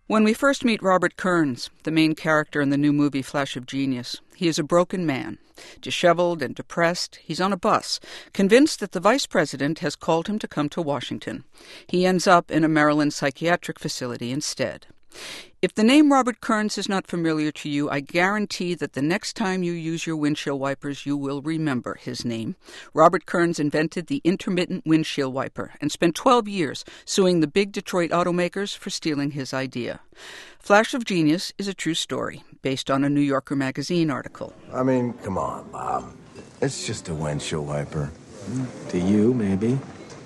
When we first meet Robert Kearns, the main character in the new movie Flash of Genius, he is a broken man. Disheveled and depressed, he's on a bus, convinced that the vice president has called him to come to Washington. He ends up in a Maryland psychiatric facility instead. If the name Robert Kearns is not familiar to you, I guarantee that the next time you use your windshield wipers, you will remember his name. Robert Kearns invented the intermittent windshield wiper and spent 12 years suing the big Detroit automakers for stealing his idea. Flash of Genius is a true story, based on a New Yorker magazine article. I mean, come on, Bob. It's just a windshield wiper. To you, maybe.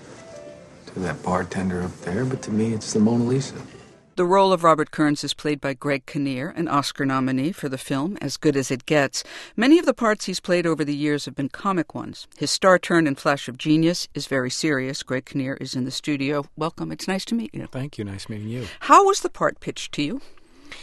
To that bartender up there, but to me, it's the Mona Lisa. The role of Robert Kearns is played by Greg Kinnear, an Oscar nominee for the film As Good as It Gets. Many of the parts he's played over the years have been comic ones. His star turn in Flash of Genius is very serious. Greg Kinnear is in the studio. Welcome. It's nice to meet you. Thank you. Nice meeting you. How was the part pitched to you?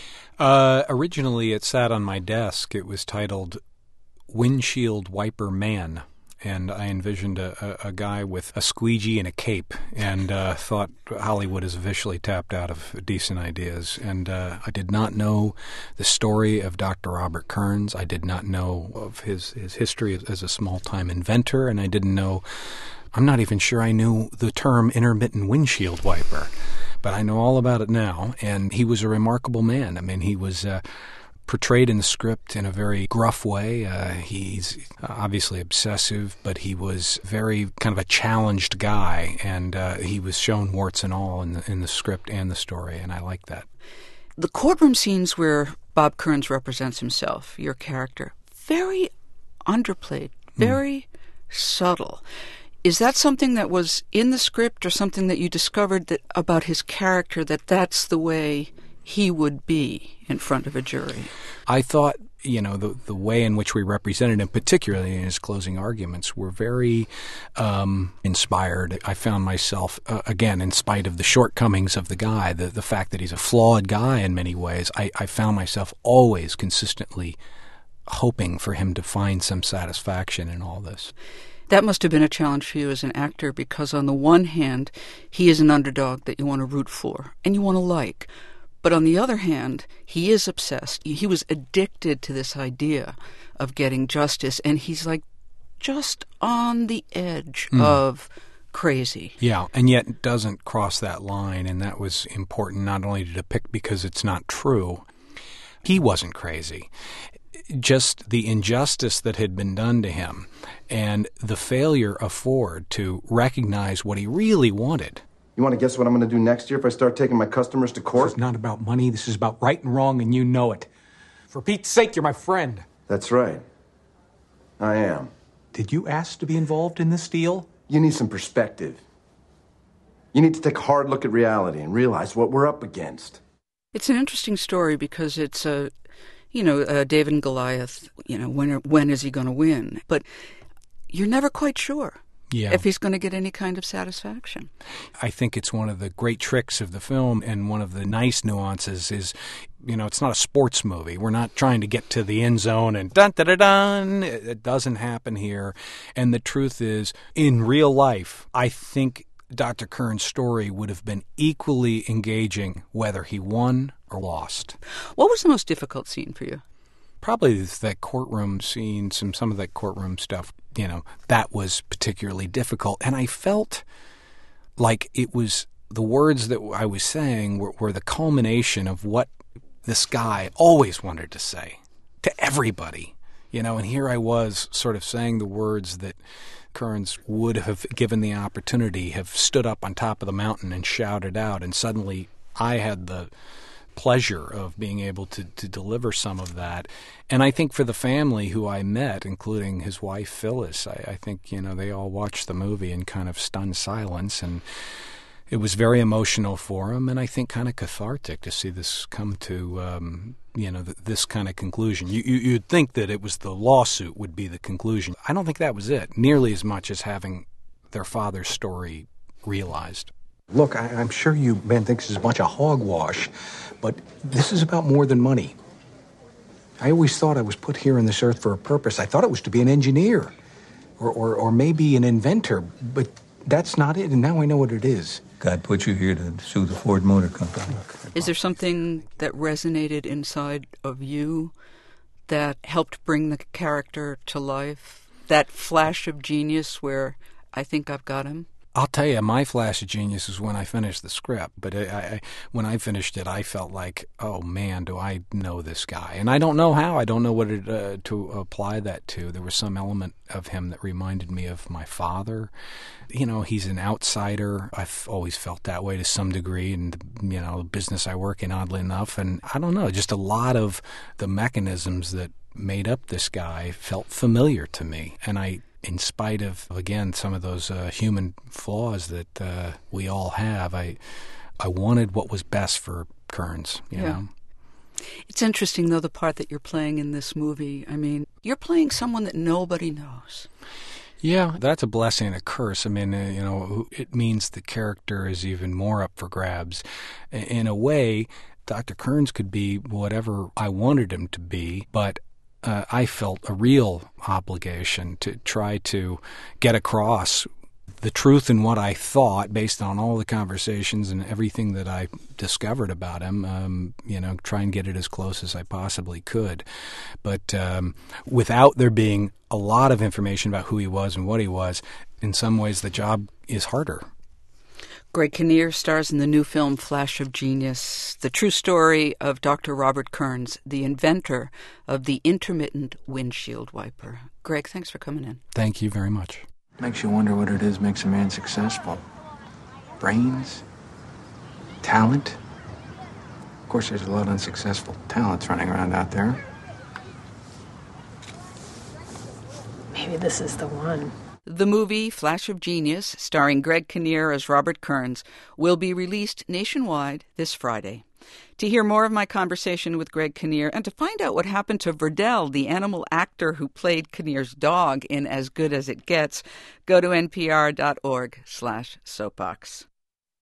Originally, it sat on my desk. It was titled Windshield Wiper Man. And I envisioned a guy with a squeegee and a cape, and thought Hollywood is officially tapped out of decent ideas. And I did not know the story of Dr. Robert Kearns. I did not know of his history as a small-time inventor, and I didn't know – I'm not even sure I knew the term intermittent windshield wiper. But I know all about it now, and he was a remarkable man. I mean, he was portrayed in the script in a very gruff way. He's obviously obsessive, but he was very kind of a challenged guy, and he was shown warts and all in the script and the story, and I like that. The courtroom scenes where Bob Kearns represents himself, your character, very underplayed, very subtle. Is that something that was in the script or something that you discovered that about his character, that that's the way he would be in front of a jury? I thought, the way in which we represented him, particularly in his closing arguments, were very inspired. I found myself, again, in spite of the shortcomings of the guy, the fact that he's a flawed guy in many ways, I found myself always consistently hoping for him to find some satisfaction in all this. That must have been a challenge for you as an actor, because on the one hand, he is an underdog that you want to root for and you want to like. But on the other hand, he is obsessed. He was addicted to this idea of getting justice, and he's like just on the edge of crazy. Yeah, and yet doesn't cross that line, and that was important not only to depict because it's not true. He wasn't crazy. Just the injustice that had been done to him and the failure of Ford to recognize what he really wanted. You want to guess what I'm going to do next year if I start taking my customers to court? This is not about money. This is about right and wrong, and you know it. For Pete's sake, you're my friend. That's right. I am. Did you ask to be involved in this deal? You need some perspective. You need to take a hard look at reality and realize what we're up against. It's an interesting story because it's David and Goliath, when is he going to win? But you're never quite sure. Yeah. If he's going to get any kind of satisfaction. I think it's one of the great tricks of the film, and one of the nice nuances is, it's not a sports movie. We're not trying to get to the end zone and dun-da-da-dun. It doesn't happen here. And the truth is, in real life, I think Dr. Kearns' story would have been equally engaging whether he won or lost. What was the most difficult scene for you? Probably that courtroom scene, some of that courtroom stuff, that was particularly difficult. And I felt like it was the words that I was saying were the culmination of what this guy always wanted to say to everybody. And here I was sort of saying the words that Kearns would have, given the opportunity, have stood up on top of the mountain and shouted out. And suddenly I had the pleasure of being able to deliver some of that. And I think for the family who I met, including his wife Phyllis, I think, they all watched the movie in kind of stunned silence, and it was very emotional for them, and I think kind of cathartic to see this come to, this kind of conclusion. You'd think that it was the lawsuit would be the conclusion. I don't think that was it, nearly as much as having their father's story realized. Look, I'm sure you men think this is a bunch of hogwash, but this is about more than money. I always thought I was put here on this earth for a purpose. I thought it was to be an engineer or maybe an inventor, but that's not it, and now I know what it is. God put you here to sue the Ford Motor Company. Is there something that resonated inside of you that helped bring the character to life? That flash of genius where I think I've got him? I'll tell you, my flash of genius was when I finished the script. But when I finished it, I felt like, oh man, do I know this guy? And I don't know how. I don't know what to apply that to. There was some element of him that reminded me of my father. You know, he's an outsider. I've always felt that way to some degree in the business I work in, oddly enough. And I don't know, just a lot of the mechanisms that made up this guy felt familiar to me. And in spite of, again, some of those human flaws that we all have, I wanted what was best for Kearns, you know. It's interesting, though, the part that you're playing in this movie. I mean, you're playing someone that nobody knows. Yeah, that's a blessing and a curse. I mean, it means the character is even more up for grabs. In a way, Dr. Kearns could be whatever I wanted him to be, but I felt a real obligation to try to get across the truth in what I thought based on all the conversations and everything that I discovered about him, try and get it as close as I possibly could. But without there being a lot of information about who he was and what he was, in some ways the job is harder. Greg Kinnear stars in the new film Flash of Genius, the true story of Dr. Robert Kearns, the inventor of the intermittent windshield wiper. Greg, thanks for coming in. Thank you very much. Makes you wonder what it is makes a man successful. Brains? Talent? Of course, there's a lot of unsuccessful talents running around out there. Maybe this is the one. The movie Flash of Genius, starring Greg Kinnear as Robert Kearns, will be released nationwide this Friday. To hear more of my conversation with Greg Kinnear and to find out what happened to Verdell, the animal actor who played Kinnear's dog in As Good as It Gets, go to npr.org/soapbox.